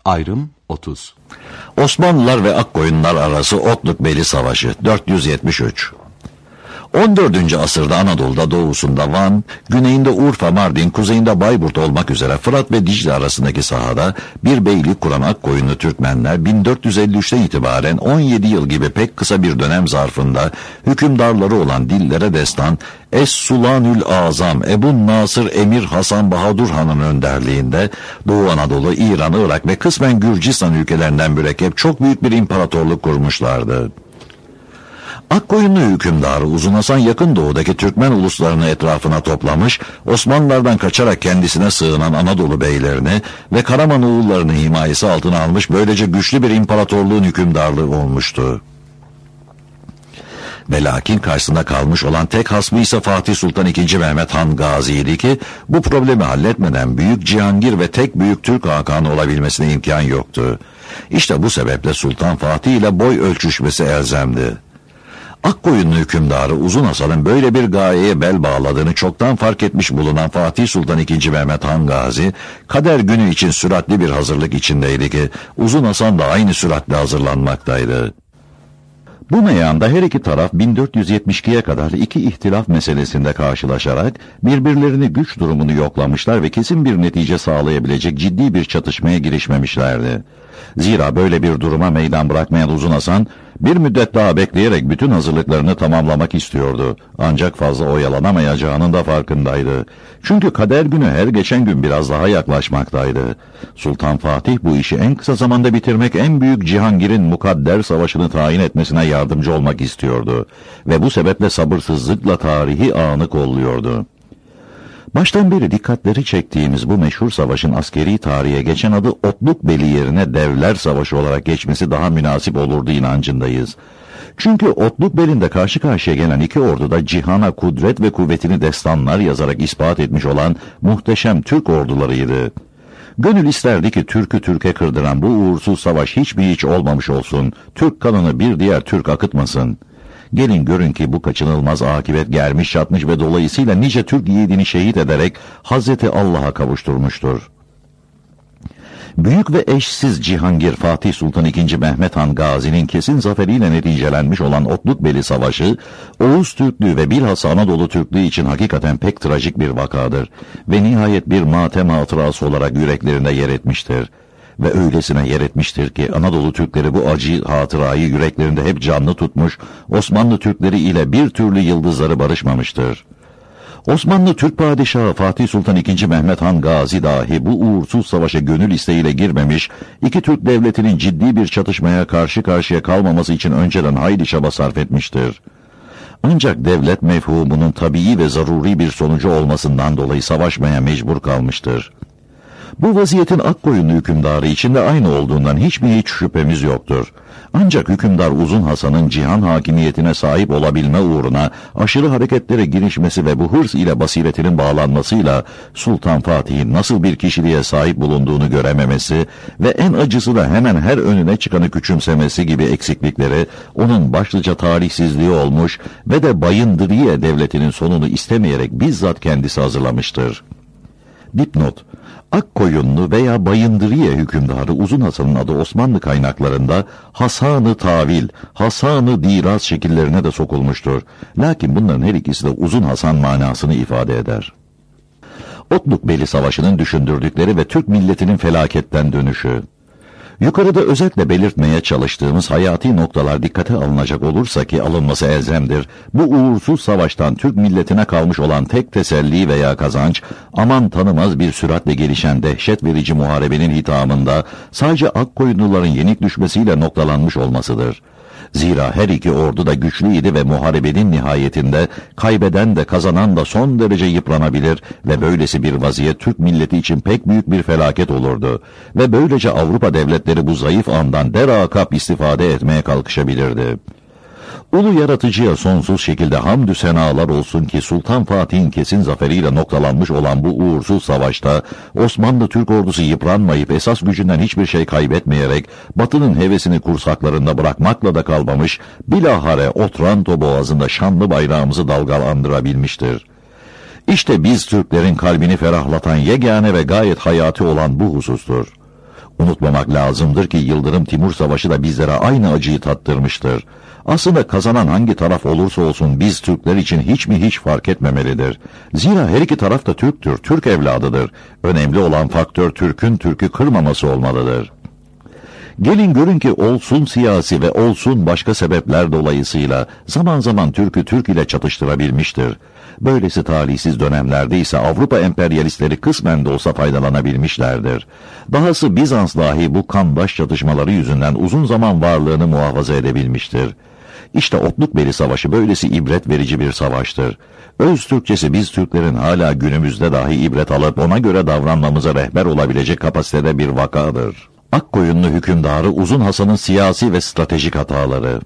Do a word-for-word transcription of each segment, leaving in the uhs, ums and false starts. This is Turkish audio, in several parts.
Ayrım otuz. Osmanlılar ve Akkoyunlular arası Otlukbeli Savaşı dört yüz yetmiş üç. on dördüncü asırda Anadolu'da doğusunda Van, güneyinde Urfa, Mardin, kuzeyinde Bayburt olmak üzere Fırat ve Dicle arasındaki sahada bir beylik kuran Akkoyunlu Türkmenler bin dört yüz elli üçten itibaren on yedi yıl gibi pek kısa bir dönem zarfında hükümdarları olan dillere destan Es-Sulanül Azam Ebu Nasır Emir Hasan Bahadur Han'ın önderliğinde Doğu Anadolu, İran, Irak ve kısmen Gürcistan ülkelerinden mürekkep çok büyük bir imparatorluk kurmuşlardı. Akkoyunlu hükümdarı Uzun Hasan yakın doğudaki Türkmen uluslarını etrafına toplamış, Osmanlılardan kaçarak kendisine sığınan Anadolu beylerini ve Karaman oğullarını himayesi altına almış, böylece güçlü bir imparatorluğun hükümdarlığı olmuştu. Ve lakin karşısında kalmış olan tek hasmı ise Fatih Sultan ikinci. Mehmet Han Gazi'ydi ki bu problemi halletmeden Büyük Cihangir ve tek Büyük Türk Hakanı olabilmesine imkan yoktu. İşte bu sebeple Sultan Fatih ile boy ölçüşmesi elzemdi. Akkoyunlu hükümdarı Uzun Hasan'ın böyle bir gayeye bel bağladığını çoktan fark etmiş bulunan Fatih Sultan ikinci. Mehmet Han Gazi, kader günü için süratli bir hazırlık içindeydi ki Uzun Hasan da aynı süratle hazırlanmaktaydı. Bu meyanda her iki taraf bin dört yüz yetmiş ikiye kadar iki ihtilaf meselesinde karşılaşarak birbirlerini güç durumunu yoklamışlar ve kesin bir netice sağlayabilecek ciddi bir çatışmaya girişmemişlerdi. Zira böyle bir duruma meydan bırakmayan Uzun Hasan bir müddet daha bekleyerek bütün hazırlıklarını tamamlamak istiyordu. Ancak fazla oyalanamayacağının da farkındaydı. Çünkü kader günü her geçen gün biraz daha yaklaşmaktaydı. Sultan Fatih bu işi en kısa zamanda bitirmek, en büyük Cihangir'in mukadder savaşını tayin etmesine yardımcı olmak istiyordu. Ve bu sebeple sabırsızlıkla tarihi anı kolluyordu. Baştan beri dikkatleri çektiğimiz bu meşhur savaşın askeri tarihe geçen adı Otlukbeli yerine Devler Savaşı olarak geçmesi daha münasip olurdu inancındayız. Çünkü Otlukbeli'nde karşı karşıya gelen iki ordu da cihana kudret ve kuvvetini destanlar yazarak ispat etmiş olan muhteşem Türk ordularıydı. Gönül isterdi ki Türk'ü Türk'e kırdıran bu uğursuz savaş hiç mi hiç olmamış olsun, Türk kanını bir diğer Türk akıtmasın. Gelin görün ki bu kaçınılmaz akibet gelmiş çatmış ve dolayısıyla nice Türk yiğidini şehit ederek Hazreti Allah'a kavuşturmuştur. Büyük ve eşsiz Cihangir Fatih Sultan ikinci. Mehmet Han Gazi'nin kesin zaferiyle neticelenmiş olan Otlukbeli Savaşı, Oğuz Türklüğü ve bilhassa Anadolu Türklüğü için hakikaten pek trajik bir vakadır ve nihayet bir matem hatırası olarak yüreklerinde yer etmiştir. Ve öylesine yer etmiştir ki Anadolu Türkleri bu acı hatırayı yüreklerinde hep canlı tutmuş, Osmanlı Türkleri ile bir türlü yıldızları barışmamıştır. Osmanlı Türk Padişahı Fatih Sultan ikinci. Mehmet Han Gazi dahi bu uğursuz savaşa gönül isteğiyle girmemiş, iki Türk devletinin ciddi bir çatışmaya karşı karşıya kalmaması için önceden hayli çaba sarf etmiştir. Ancak devlet mefhumunun tabii ve zaruri bir sonucu olmasından dolayı savaşmaya mecbur kalmıştır. Bu vaziyetin Akkoyunlu hükümdarı içinde aynı olduğundan hiç mi hiç şüphemiz yoktur. Ancak hükümdar Uzun Hasan'ın cihan hakimiyetine sahip olabilme uğruna aşırı hareketlere girişmesi ve bu hırs ile basiretinin bağlanmasıyla Sultan Fatih'in nasıl bir kişiliğe sahip bulunduğunu görememesi ve en acısı da hemen her önüne çıkanı küçümsemesi gibi eksiklikleri onun başlıca talihsizliği olmuş ve de Bayındırıye devletinin sonunu istemeyerek bizzat kendisi hazırlamıştır. Dipnot: Akkoyunlu veya Bayındırıye hükümdarı Uzun Hasan'ın adı Osmanlı kaynaklarında Hasan-ı Tavil, Hasan-ı Diraz şekillerine de sokulmuştur. Lakin bunların her ikisi de Uzun Hasan manasını ifade eder. Otlukbeli Savaşı'nın düşündürdükleri ve Türk milletinin felaketten dönüşü. Yukarıda özetle belirtmeye çalıştığımız hayati noktalar dikkate alınacak olursa ki alınması elzemdir, bu uğursuz savaştan Türk milletine kalmış olan tek teselli veya kazanç, aman tanımaz bir süratle gelişen dehşet verici muharebenin hitamında sadece Akkoyunluların yenik düşmesiyle noktalanmış olmasıdır. Zira her iki ordu da güçlüydi ve muharebenin nihayetinde kaybeden de kazanan da son derece yıpranabilir ve böylesi bir vaziyet Türk milleti için pek büyük bir felaket olurdu ve böylece Avrupa devletleri bu zayıf andan derakap istifade etmeye kalkışabilirdi. Ulu yaratıcıya sonsuz şekilde hamdü senalar olsun ki Sultan Fatih'in kesin zaferiyle noktalanmış olan bu uğursuz savaşta Osmanlı Türk ordusu yıpranmayıp esas gücünden hiçbir şey kaybetmeyerek Batı'nın hevesini kursaklarında bırakmakla da kalmamış, bilahare Otranto boğazında şanlı bayrağımızı dalgalandırabilmiştir. İşte biz Türklerin kalbini ferahlatan yegane ve gayet hayati olan bu husustur. Unutmamak lazımdır ki Yıldırım Timur Savaşı da bizlere aynı acıyı tattırmıştır. Aslında kazanan hangi taraf olursa olsun biz Türkler için hiç mi hiç fark etmemelidir. Zira her iki taraf da Türktür, Türk evladıdır. Önemli olan faktör Türk'ün Türk'ü kırmaması olmalıdır. Gelin görün ki olsun siyasi ve olsun başka sebepler dolayısıyla zaman zaman Türk'ü Türk ile çatıştırabilmiştir. Böylesi talihsiz dönemlerde ise Avrupa emperyalistleri kısmen de olsa faydalanabilmişlerdir. Dahası Bizans dahi bu kanbaş çatışmaları yüzünden uzun zaman varlığını muhafaza edebilmiştir. İşte Otlukbeli Savaşı böylesi ibret verici bir savaştır. Öz Türkçesi biz Türklerin hala günümüzde dahi ibret alıp ona göre davranmamıza rehber olabilecek kapasitede bir vakadır. Akkoyunlu hükümdarı Uzun Hasan'ın siyasi ve stratejik hataları.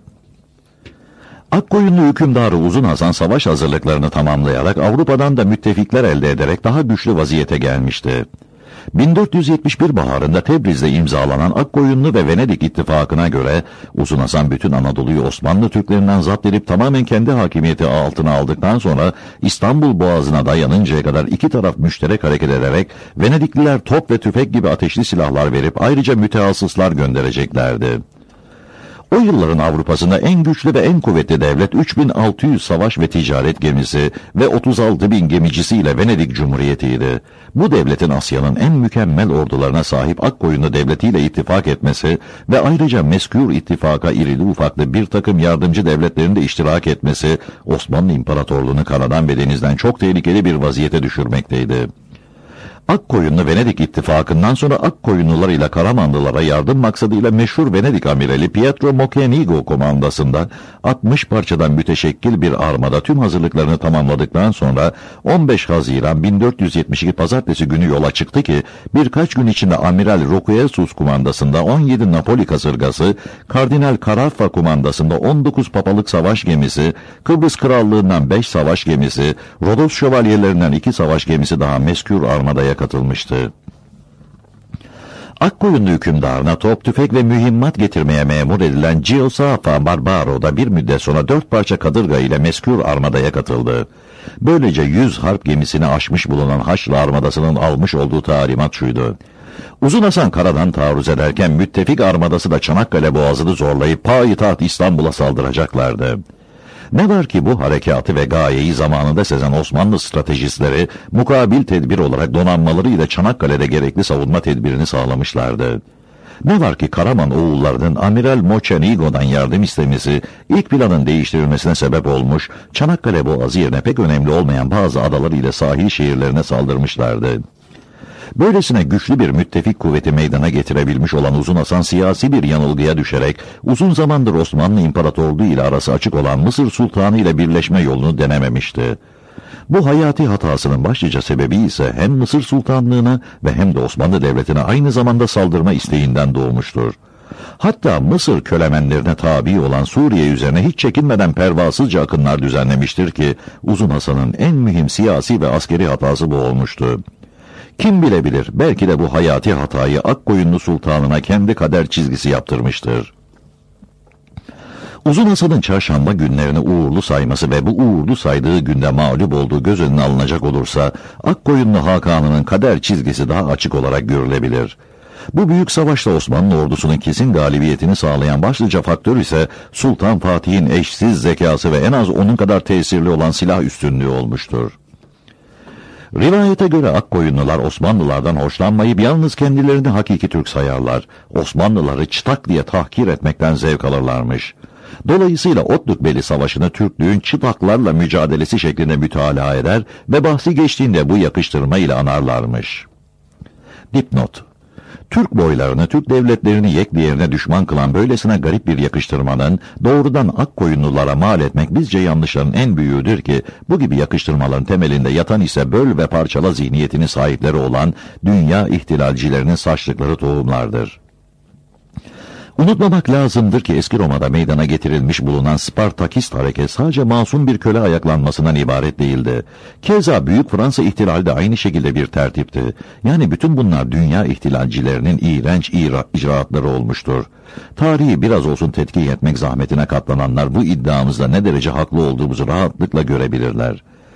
Akkoyunlu hükümdarı Uzun Hasan savaş hazırlıklarını tamamlayarak Avrupa'dan da müttefikler elde ederek daha güçlü vaziyete gelmişti. bin dört yüz yetmiş bir baharında Tebriz'de imzalanan Akkoyunlu ve Venedik ittifakına göre Uzun Hasan bütün Anadolu'yu Osmanlı Türklerinden zapt edip tamamen kendi hakimiyeti altına aldıktan sonra İstanbul Boğazı'na dayanıncaya kadar iki taraf müşterek hareket ederek Venedikliler top ve tüfek gibi ateşli silahlar verip ayrıca mütehassıslar göndereceklerdi. O yılların Avrupa'sında en güçlü ve en kuvvetli devlet üç bin altı yüz savaş ve ticaret gemisi ve otuz altı bin gemicisiyle Venedik Cumhuriyeti'ydi. Bu devletin Asya'nın en mükemmel ordularına sahip Akkoyunlu devletiyle ittifak etmesi ve ayrıca mezkûr ittifaka irili ufaklı bir takım yardımcı devletlerin de iştirak etmesi Osmanlı İmparatorluğu'nu karadan ve denizden çok tehlikeli bir vaziyete düşürmekteydi. Akkoyunlu Venedik ittifakından sonra Akkoyunlular ile Karamanlılara yardım maksadıyla meşhur Venedik amirali Pietro Mocenigo komandasında altmış parçadan müteşekkil bir armada tüm hazırlıklarını tamamladıktan sonra on beş Haziran bin dört yüz yetmiş iki Pazartesi günü yola çıktı ki birkaç gün içinde Amiral Roquesus kumandasında on yedi Napoli kasırgası, Kardinal Caraffa kumandasında on dokuz papalık savaş gemisi, Kıbrıs Krallığından beş savaş gemisi, Rodos şövalyelerinden iki savaş gemisi daha mezkûr armadaya katılmıştı. Akkoyunlu hükümdarına top, tüfek ve mühimmat getirmeye memur edilen Giuseppe Barbaro da bir müddet sonra dört parça kadırga ile mezkûr armadaya katıldı. Böylece yüz harp gemisini aşmış bulunan Haçlı armadasının almış olduğu talimat şuydu: Uzun Hasan karadan taarruz ederken müttefik armadası da Çanakkale Boğazı'nı zorlayıp payitaht İstanbul'a saldıracaklardı. Ne var ki bu harekatı ve gayeyi zamanında sezen Osmanlı stratejistleri mukabil tedbir olarak donanmaları ile Çanakkale'de gerekli savunma tedbirini sağlamışlardı. Ne var ki Karaman oğullarının Amiral Mocenigo'dan yardım istemesi ilk planın değiştirilmesine sebep olmuş, Çanakkale Boğazı yerine pek önemli olmayan bazı adalar ile sahil şehirlerine saldırmışlardı. Böylesine güçlü bir müttefik kuvveti meydana getirebilmiş olan Uzun Hasan siyasi bir yanılgıya düşerek uzun zamandır Osmanlı İmparatorluğu ile arası açık olan Mısır Sultanı ile birleşme yolunu denememişti. Bu hayati hatasının başlıca sebebi ise hem Mısır Sultanlığı'na ve hem de Osmanlı Devleti'ne aynı zamanda saldırma isteğinden doğmuştur. Hatta Mısır kölemenlerine tabi olan Suriye üzerine hiç çekinmeden pervasızca akınlar düzenlemiştir ki Uzun Hasan'ın en mühim siyasi ve askeri hatası bu olmuştu. Kim bilebilir, belki de bu hayati hatayı Akkoyunlu Sultanı'na kendi kader çizgisi yaptırmıştır. Uzun Hasan'ın çarşamba günlerini uğurlu sayması ve bu uğurlu saydığı günde mağlup olduğu göz önüne alınacak olursa, Akkoyunlu Hakanı'nın kader çizgisi daha açık olarak görülebilir. Bu büyük savaşta Osmanlı ordusunun kesin galibiyetini sağlayan başlıca faktör ise Sultan Fatih'in eşsiz zekası ve en az onun kadar tesirli olan silah üstünlüğü olmuştur. Rivayete göre Akkoyunlular Osmanlılardan hoşlanmayıp yalnız kendilerini hakiki Türk sayarlar. Osmanlıları çıtak diye tahkir etmekten zevk alırlarmış. Dolayısıyla Otlukbeli Savaşı'nı Türklüğün çıtaklarla mücadelesi şeklinde mütalaa eder ve bahsi geçtiğinde bu yakıştırma ile anarlarmış. Dipnot: Türk boylarını, Türk devletlerini yek diğerine düşman kılan böylesine garip bir yakıştırmanın doğrudan Akkoyunlulara mal etmek bizce yanlışların en büyüğüdür ki bu gibi yakıştırmaların temelinde yatan ise böl ve parçala zihniyetinin sahipleri olan dünya ihtilalcilerinin saçtıkları tohumlardır. Unutmamak lazımdır ki eski Roma'da meydana getirilmiş bulunan Spartakist hareket sadece masum bir köle ayaklanmasından ibaret değildi. Keza Büyük Fransa ihtilali de aynı şekilde bir tertipti. Yani bütün bunlar dünya ihtilalcilerinin iğrenç icraatları olmuştur. Tarihi biraz olsun tetkik etmek zahmetine katlananlar bu iddiamızda ne derece haklı olduğumuzu rahatlıkla görebilirler.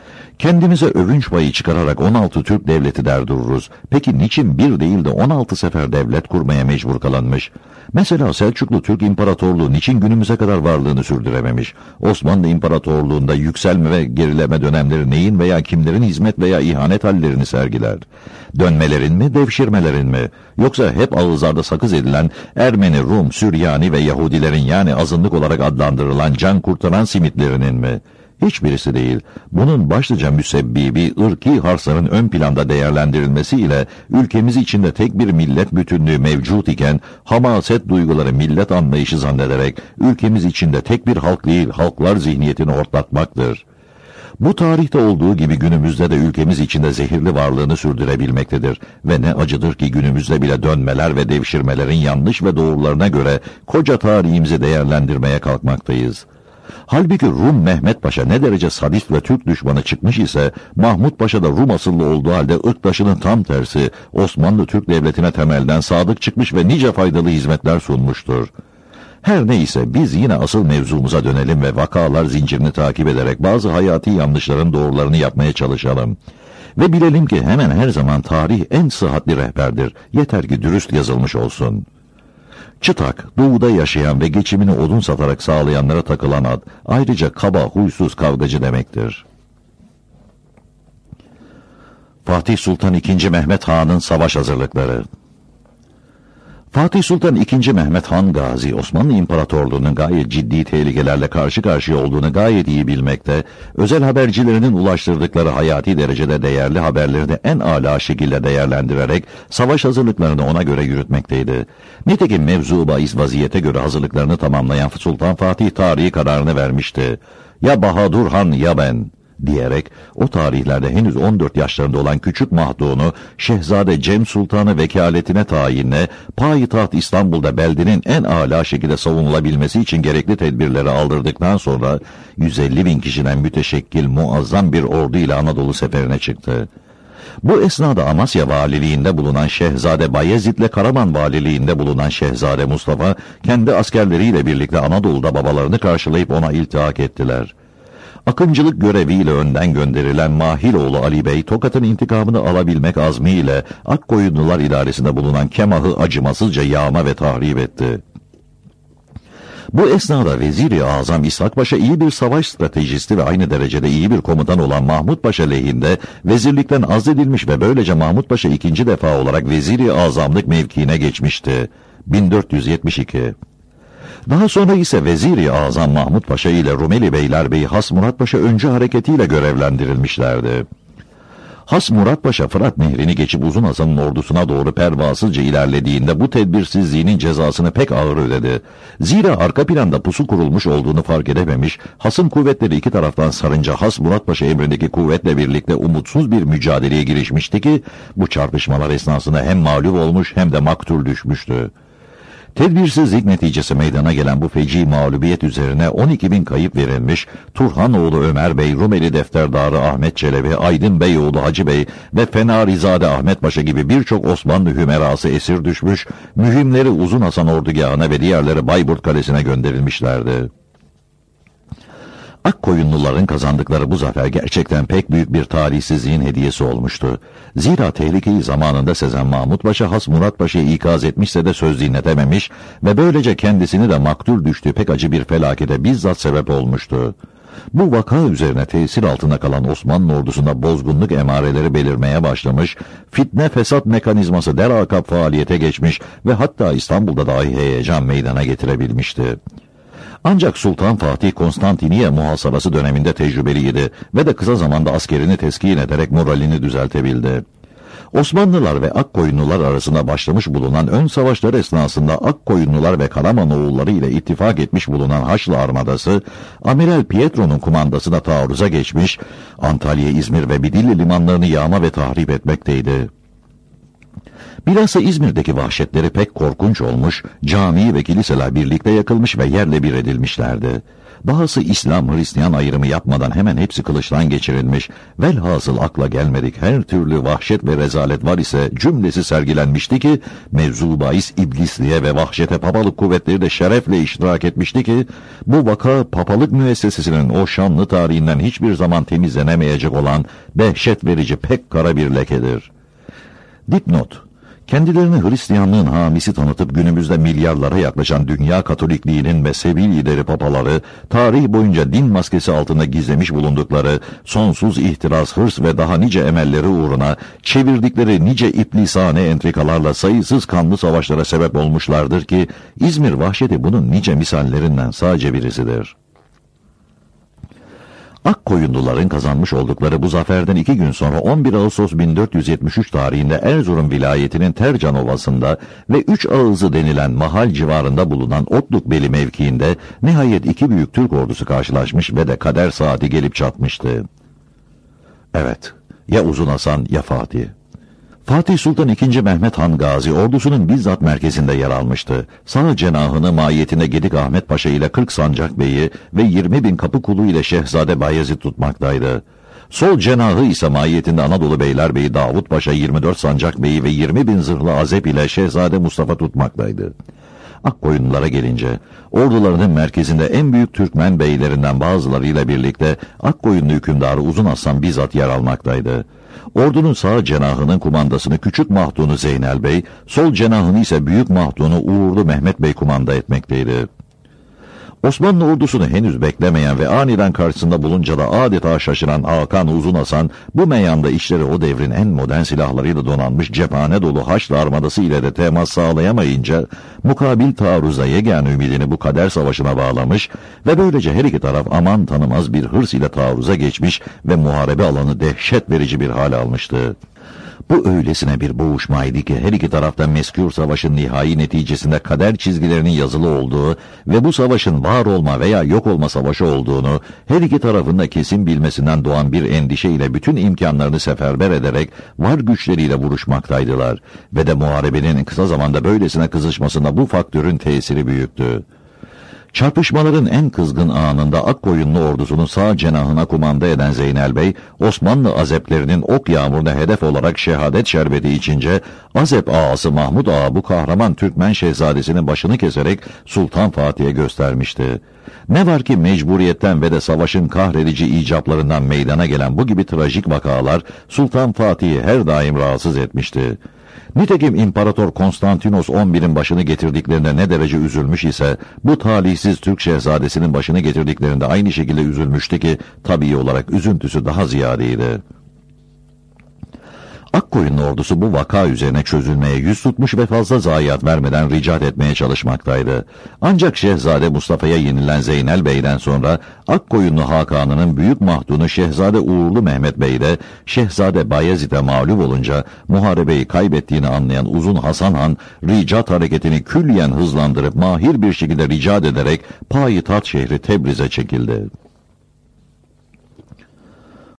Kendimize övünç payı çıkararak on altı Türk devleti der dururuz. Peki niçin bir değil de on altı sefer devlet kurmaya mecbur kalınmış? Mesela Selçuklu Türk İmparatorluğu niçin günümüze kadar varlığını sürdürememiş? Osmanlı İmparatorluğu'nda yükselme ve gerileme dönemleri neyin veya kimlerin hizmet veya ihanet hallerini sergiler? Dönmelerin mi, devşirmelerin mi? Yoksa hep ağızlarda sakız edilen Ermeni, Rum, Süryani ve Yahudilerin yani azınlık olarak adlandırılan can kurtaran simitlerinin mi? Hiçbirisi değil. Bunun başlıca müsebbibi ırki harsların ön planda değerlendirilmesiyle ülkemiz içinde tek bir millet bütünlüğü mevcut iken hamaset duyguları millet anlayışı zannederek ülkemiz içinde tek bir halk değil halklar zihniyetini ortlatmaktır. Bu tarihte olduğu gibi günümüzde de ülkemiz içinde zehirli varlığını sürdürebilmektedir ve ne acıdır ki günümüzde bile dönmeler ve devşirmelerin yanlış ve doğrularına göre koca tarihimizi değerlendirmeye kalkmaktayız. Halbuki Rum Mehmet Paşa ne derece sadist ve Türk düşmanı çıkmış ise Mahmut Paşa da Rum asıllı olduğu halde ırktaşının tam tersi Osmanlı Türk Devleti'ne temelden sadık çıkmış ve nice faydalı hizmetler sunmuştur. Her neyse biz yine asıl mevzumuza dönelim ve vakalar zincirini takip ederek bazı hayati yanlışların doğrularını yapmaya çalışalım. Ve bilelim ki hemen her zaman tarih en sıhhatli rehberdir. Yeter ki dürüst yazılmış olsun. Çıtak, doğuda yaşayan ve geçimini odun satarak sağlayanlara takılan ad, ayrıca kaba, huysuz, kavgacı demektir. Fatih Sultan ikinci. Mehmet Han'ın savaş hazırlıkları. Fatih Sultan ikinci. Mehmet Han Gazi, Osmanlı İmparatorluğu'nun gayet ciddi tehlikelerle karşı karşıya olduğunu gayet iyi bilmekte, özel habercilerinin ulaştırdıkları hayati derecede değerli haberleri de en âlâ şekilde değerlendirerek savaş hazırlıklarını ona göre yürütmekteydi. Nitekim mevzu bahis vaziyete göre hazırlıklarını tamamlayan Sultan Fatih tarihi kararını vermişti. Ya Bahadur Han ya ben diyerek o tarihlerde henüz on dört yaşlarında olan küçük Mahdun'u Şehzade Cem Sultan'ı vekaletine tayinle payitaht İstanbul'da beldenin en âlâ şekilde savunulabilmesi için gerekli tedbirleri aldırdıktan sonra yüz elli bin kişiden müteşekkil muazzam bir ordu ile Anadolu seferine çıktı. Bu esnada Amasya valiliğinde bulunan Şehzade Bayezid'le Karaman valiliğinde bulunan Şehzade Mustafa kendi askerleriyle birlikte Anadolu'da babalarını karşılayıp ona iltihak ettiler. Akıncılık göreviyle önden gönderilen Mahiloğlu Ali Bey, Tokat'ın intikamını alabilmek azmiyle Akkoyunlular idaresinde bulunan Kemah'ı acımasızca yağma ve tahrip etti. Bu esnada Vezir-i Azam İshak Paşa iyi bir savaş stratejisti ve aynı derecede iyi bir komutan olan Mahmut Paşa lehinde vezirlikten azledilmiş ve böylece Mahmut Paşa ikinci defa olarak Vezir-i Azamlık mevkiine geçmişti. bin dört yüz yetmiş iki. Daha sonra ise Vezir-i Azam Mahmut Paşa ile Rumeli Beylerbeyi Has Murat Paşa öncü hareketiyle görevlendirilmişlerdi. Has Murat Paşa Fırat Nehri'ni geçip Uzun Hasan'ın ordusuna doğru pervasızca ilerlediğinde bu tedbirsizliğinin cezasını pek ağır ödedi. Zira arka planda pusu kurulmuş olduğunu fark edememiş, Has'ın kuvvetleri iki taraftan sarınca Has Murat Paşa emrindeki kuvvetle birlikte umutsuz bir mücadeleye girişmişti ki bu çarpışmalar esnasında hem mağlup olmuş hem de maktul düşmüştü. Tedbirsizlik neticesi meydana gelen bu feci mağlubiyet üzerine on iki bin kayıp verilmiş, Turhanoğlu Ömer Bey, Rumeli Defterdarı Ahmet Çelebi, Aydın Beyoğlu Hacı Bey ve Fenarizade Ahmet Paşa gibi birçok Osmanlı hümerası esir düşmüş, mühimleri Uzun Hasan ordugahına ve diğerleri Bayburt Kalesi'ne gönderilmişlerdi. Akkoyunluların kazandıkları bu zafer gerçekten pek büyük bir talihsizliğin hediyesi olmuştu. Zira tehlikeyi zamanında sezen Mahmut Paşa Has Murat Paşa'yı ikaz etmişse de söz dinletememiş ve böylece kendisini de maktul düştüğü pek acı bir felakete bizzat sebep olmuştu. Bu vaka üzerine tesir altında kalan Osmanlı ordusunda bozgunluk emareleri belirmeye başlamış, fitne fesat mekanizması derakap faaliyete geçmiş ve hatta İstanbul'da dahi heyecan meydana getirebilmişti. Ancak Sultan Fatih Konstantiniye muhasarası döneminde tecrübeliydi ve de kısa zamanda askerini teskin ederek moralini düzeltebildi. Osmanlılar ve Akkoyunlular arasında başlamış bulunan ön savaşlar esnasında Akkoyunlular ve Karamanoğulları ile ittifak etmiş bulunan Haçlı Armadası, Amiral Pietro'nun kumandasına taarruza geçmiş, Antalya, İzmir ve Bidilli limanlarını yağma ve tahrip etmekteydi. Bilhassa İzmir'deki vahşetleri pek korkunç olmuş, cami ve kiliseler birlikte yakılmış ve yerle bir edilmişlerdi. Dahası İslam Hristiyan ayrımı yapmadan hemen hepsi kılıçtan geçirilmiş, velhasıl akla gelmedik her türlü vahşet ve rezalet var ise cümlesi sergilenmişti ki, mevzu bahis iblisliğe ve vahşete papalık kuvvetleri de şerefle iştirak etmişti ki, bu vaka papalık müessesesinin o şanlı tarihinden hiçbir zaman temizlenemeyecek olan dehşet verici pek kara bir lekedir. Dipnot: Kendilerini Hristiyanlığın hamisi tanıtıp günümüzde milyarlara yaklaşan dünya Katolikliğinin mezhebi lideri papaları, tarih boyunca din maskesi altında gizlemiş bulundukları sonsuz ihtiras, hırs ve daha nice emelleri uğruna çevirdikleri nice iblisane entrikalarla sayısız kanlı savaşlara sebep olmuşlardır ki, İzmir vahşeti bunun nice misallerinden sadece birisidir. Akkoyunluların kazanmış oldukları bu zaferden iki gün sonra on bir Ağustos bin dört yüz yetmiş üç tarihinde Erzurum vilayetinin Tercan Ovası'nda ve Üç Ağızı denilen mahal civarında bulunan Otlukbeli mevkiinde nihayet iki büyük Türk ordusu karşılaşmış ve de kader saati gelip çatmıştı. Evet, ya Uzun Hasan ya Fatih. Fatih Sultan ikinci. Mehmet Han Gazi ordusunun bizzat merkezinde yer almıştı. Sağ cenahını mahiyetinde Gedik Ahmet Paşa ile kırk Sancak Bey'i ve yirmi bin kapı kulu ile Şehzade Bayezid tutmaktaydı. Sol cenahı ise mahiyetinde Anadolu Beylerbeyi Davut Paşa, yirmi dört Sancak Bey'i ve yirmi bin zırhlı Azep ile Şehzade Mustafa tutmaktaydı. Akkoyunlulara gelince, ordularının merkezinde en büyük Türkmen beylerinden bazılarıyla birlikte Akkoyunlu hükümdarı Uzun Hasan bizzat yer almaktaydı. Ordunun sağ cenahının kumandasını Küçük Mahdunu Zeynel Bey, sol cenahını ise Büyük Mahdunu Uğurlu Mehmet Bey kumanda etmekteydi. Osmanlı ordusunu henüz beklemeyen ve aniden karşısında bulunca da adeta şaşıran Hakan Uzun Hasan, bu meyanda işleri o devrin en modern silahlarıyla donanmış cephane dolu Haçlı armadası ile de temas sağlayamayınca, mukabil taarruza yegâne ümidini bu kader savaşına bağlamış ve böylece her iki taraf aman tanımaz bir hırs ile taarruza geçmiş ve muharebe alanı dehşet verici bir hal almıştı. Bu öylesine bir boğuşmaydı ki her iki taraftan mezkûr savaşın nihai neticesinde kader çizgilerinin yazılı olduğu ve bu savaşın var olma veya yok olma savaşı olduğunu her iki tarafında kesin bilmesinden doğan bir endişe ile bütün imkanlarını seferber ederek var güçleriyle vuruşmaktaydılar ve de muharebenin kısa zamanda böylesine kızışmasında bu faktörün tesiri büyüktü. Çarpışmaların en kızgın anında Akkoyunlu ordusunun sağ cenahına kumanda eden Zeynel Bey, Osmanlı Azeplerinin ok yağmuruna hedef olarak şehadet şerbeti içince, Azep ağası Mahmud Ağa bu kahraman Türkmen şehzadesinin başını keserek Sultan Fatih'e göstermişti. Ne var ki mecburiyetten ve de savaşın kahredici icaplarından meydana gelen bu gibi trajik vakalar Sultan Fatih'i her daim rahatsız etmişti. Nitekim İmparator Konstantinos on birin başını getirdiklerinde ne derece üzülmüş ise, bu talihsiz Türk şehzadesinin başını getirdiklerinde aynı şekilde üzülmüştü ki, tabii olarak üzüntüsü daha ziyadeydi. Akkoyunlu ordusu bu vaka üzerine çözülmeye yüz tutmuş ve fazla zayiat vermeden ricat etmeye çalışmaktaydı. Ancak Şehzade Mustafa'ya yenilen Zeynel Bey'den sonra Akkoyunlu Hakan'ının Büyük Mahdunu Şehzade Uğurlu Mehmet Bey de Şehzade Bayezid'e mağlup olunca muharebeyi kaybettiğini anlayan Uzun Hasan Han ricat hareketini külliyen hızlandırıp mahir bir şekilde ricat ederek payitaht şehri Tebriz'e çekildi.